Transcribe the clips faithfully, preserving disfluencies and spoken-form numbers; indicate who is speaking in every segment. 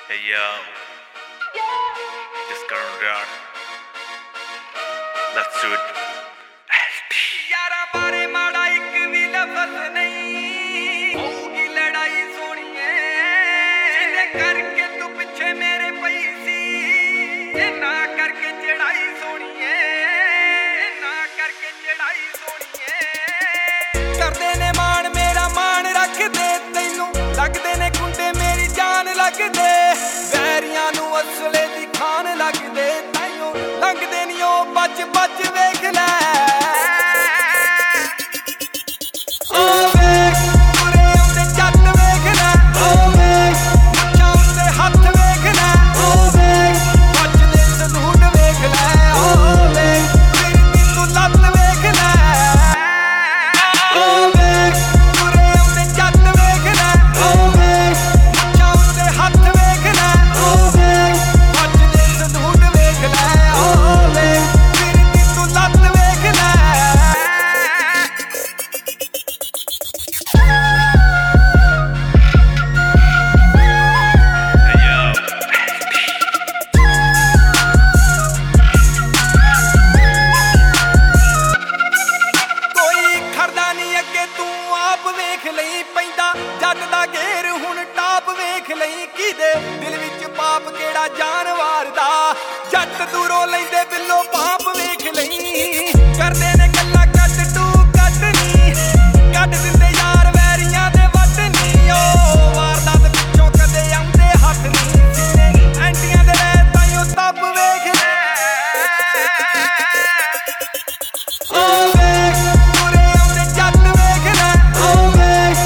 Speaker 1: Hey yo, just going down. Let's do it.
Speaker 2: यारा बारे माड़ा एक भी लफ्ज़ नहीं होगी लड़ाई सोनिए जिन्हें करके तू पिछे मेरे पई सी ये ना करके चढ़ाई सोनिए ना करके चढ़ाई सोनिए करदे ने मान मेरा मान रख दे तैनू लगदे ने कुंडे मेरी जान लग दे वैरियां नू असले दी खान लग दे ताइयों लंघदे नी ओ बच बच वेख ले जट दा घेर हुण टाप वेख लई किदे दिल विच पाप केड़ा जानवर दा जट दूरों लैंदे बिल्लो पाप वेख लई करदे ने गल्लां कट टू कट नी कट दिंदे यार वैरियां दे वट नी ओ वारदात पिछों कदे आउंदे हथ नी सीने एंटियां दे रह ताइयों तब वेख ले ओ वेख तुरे आउंदे जट वेख ले ओ वेख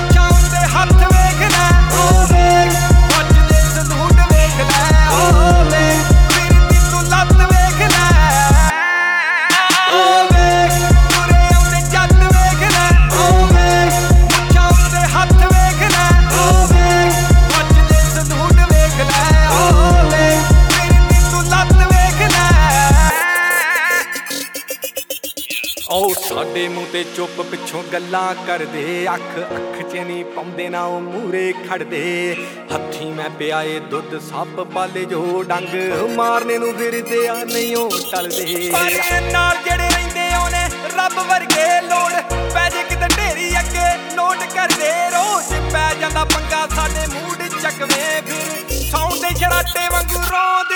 Speaker 2: ओ साडे मूंह ते चुप पिछों गल्लां करदे अख अख च नहीं पाउंदे ना ओ मूरे खड़दे हत्थी मैं पिया ए दुध सप पाले जो डंग मारने नूं फिरदे आ नहीं ओ टलदे नाल जेड़े रहिंदे ओने रब वर्गे लोड़ पै जे किते ढेरी अगे नोट करदे रोज पै जांदा पंगा साडे मूड चकवे फिर सौंदे शराटे वांगू रोंदे